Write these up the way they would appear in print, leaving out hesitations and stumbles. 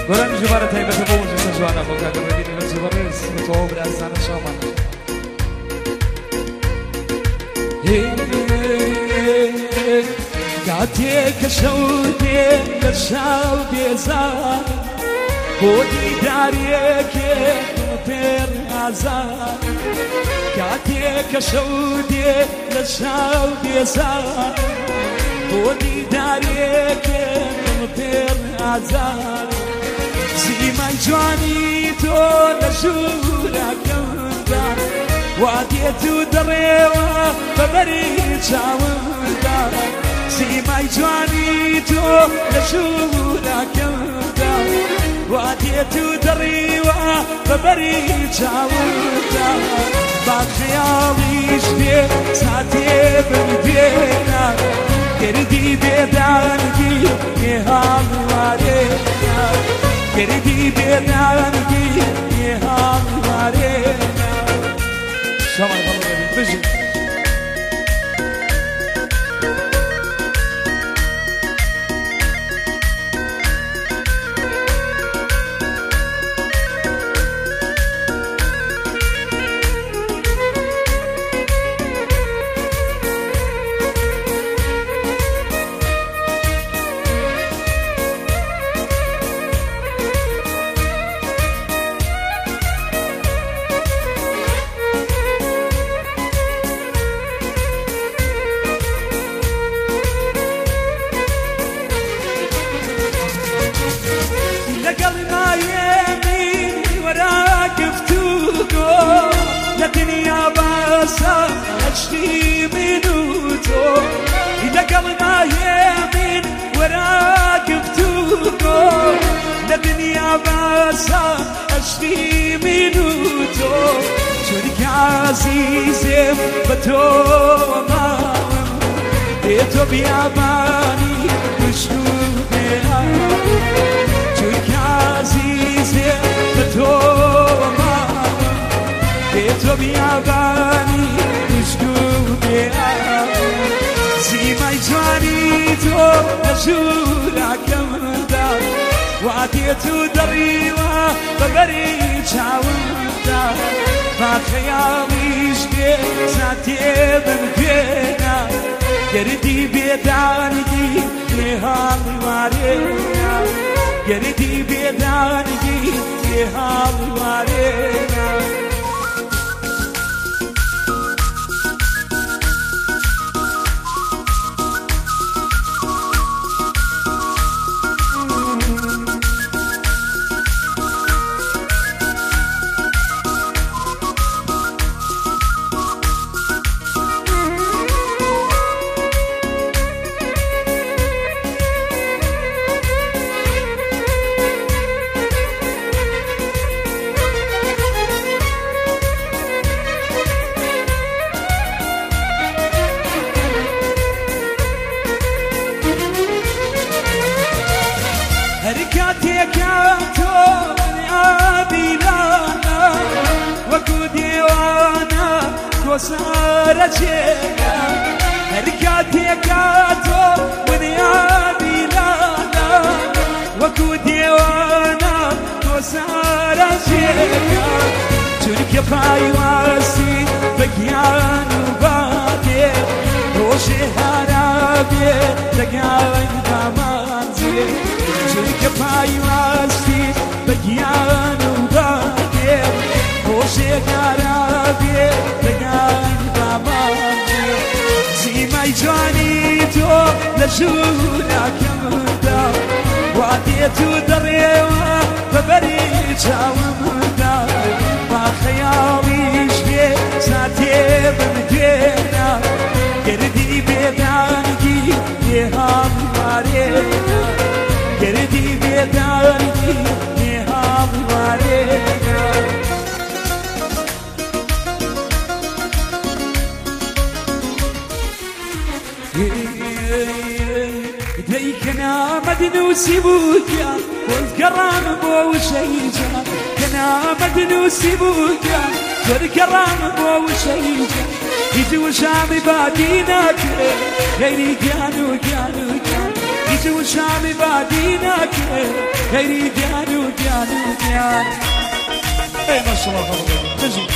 گران جوار تایبت بوم جسم جوانا بکا گردی من جوارس تو برازان شامان قاتيك شودي للشاو بيزار بودي داريك مطير عزار قاتيك شودي للشاو بيزار بودي داريك مطير عزار زيما جواني تو لجورا كمدار واديتو دريوة فبريد شاوندار سيما جواني تو لجورا كمدار واديتو دريوة فبريد شاوندار بعد خيالي شبيه ساعتي بالبينا كردي بيدانكي يهام وارينا كردي بيدانكي يهام وارينا شامل بالله بيجي الدنيا باسا أشتي منوتو إذا قلنا يمين وراقب توقو الدنيا باسا أشتي منوتو شرك عزيزي بتوما بيتو بياباني مشروبها شرك عزيزي بتوما بيتو بياباني مشروبها زيما جواني تو نشورا كمدا وعديتو دريوة ببري شاوندا ما خياليش بي ساتي بمكينا يردي بيداني يهالي وارينا يردي بيداني يهالي وارينا وصار شيئا هركاتي كاتو ونيابي لانا وكودي وانا وصار شيئا ترك باي واسي بقيان وبادي روشي هرابي تقاين كمانزي ترك باي واسي بقيان وبادي روشي هرابي زيما جاني تو لجونا كمدا وعديتو دريوة فبريد شاومدا ما خياليش بي ساتي بمدينة قردي بيدانكي يهام وارينا قردي بيدانكي يهام وارينا كنا مدنوسي بوكا والكرام بو شيجا كنا مدنوسي بوكا والكرام بو شيجا يجوا شامي بادينك غيري كانوا يجوا شامي بادينك غيري ديانو ديانو ديان. اي ما شاء الله خبر نجي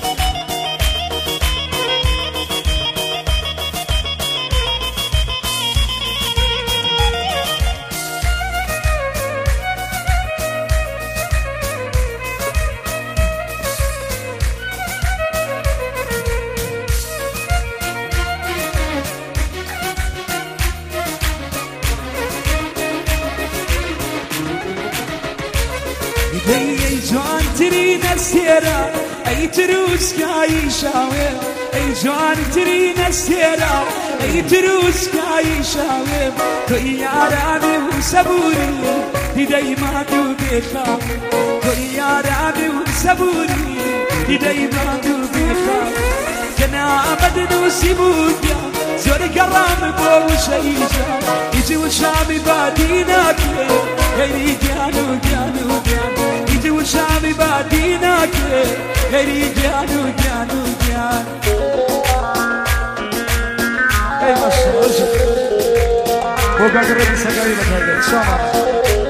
اي جوان ترين السيرة اي تروس كاي شاوم اي جوان ترين السيرة اي تروس كاي شاوم كي يارامي وسبوري دايما دوبيخا كي يارامي وسبوري دايما دوبيخا كنا بدن وسيبوتيا زور قرام بو شيجا يجي وشامي باديناك غيري ديانو ديانو ديانو يجي وشامي باديناك غيري ديانو ديانو ديانو. اي ما شاء الله وقاعد الربي سقاي بتاعي شامل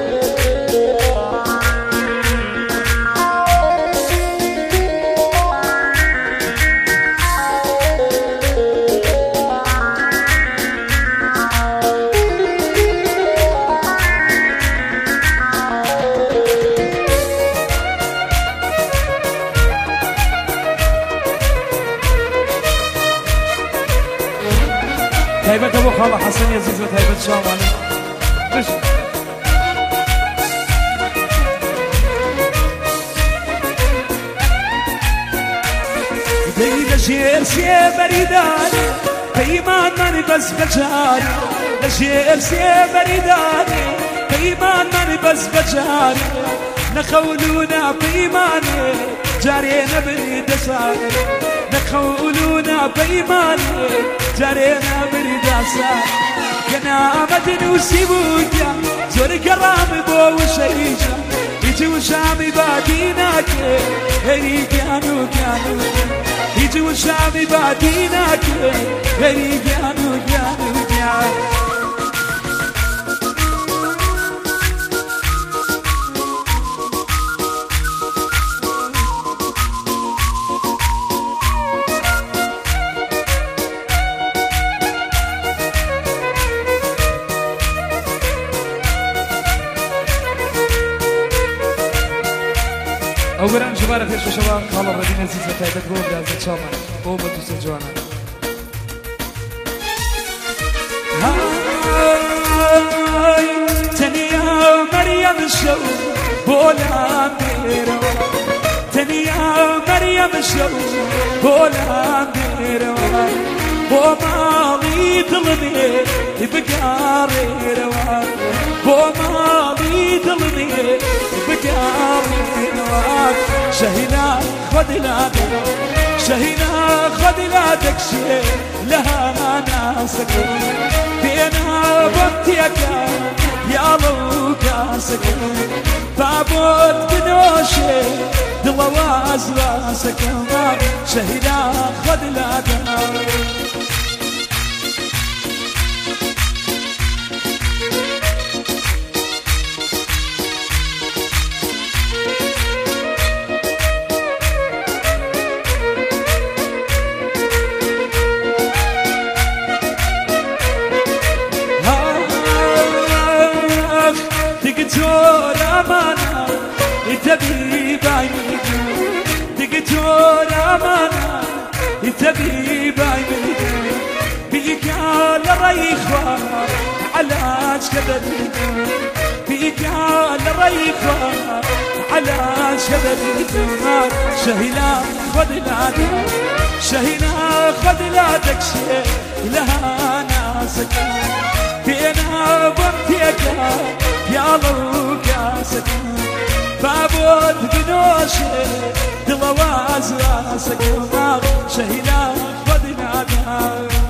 هيبة أبو خالة حسن يزيد وهيبة شامل مش دينا شير سي بريداني قيمان ماني بس بجاري نشير سي بريداني قيمان ماني بس بجاري نخولونا قيماني جارينا بريد ساري نخولونا قيماني جارينا بريد ساري كنا مدن وسيبويا زور كرام بو شريجا يجي وشامي باديناك هري كانو كانو يجي وشامي باديناك هري كانو كانو كانو. أولاً شباب خير شباب خالد ردين عزيز وتايبة قوم لازم شامل قوم وتوصل جوانا هاي تنيا مريم شو بولا ميرو تنيا مريم شو بولا ميرو بومالي ظلمي بقاري روان بومالي ظلمي بقاري روان شهينا خذ لادك شهينا خذ لادك شي لها ناسك بينا بطيك يا لو كاسك بابوت بنوشي دلواز راسك شهينا خذ لادك دكتور أمانة تبي بعينك دكتور أمانة تبي بعينك بيك على ريخة علاج كبدك بيك على ريخة علاج كبدك شهينا خذ لادك شهينا خذ لادك شي لها ناسك بينا بنتيك يا لو كاسك بابوت بنوشي دلواز راسك شهينا خذ لادك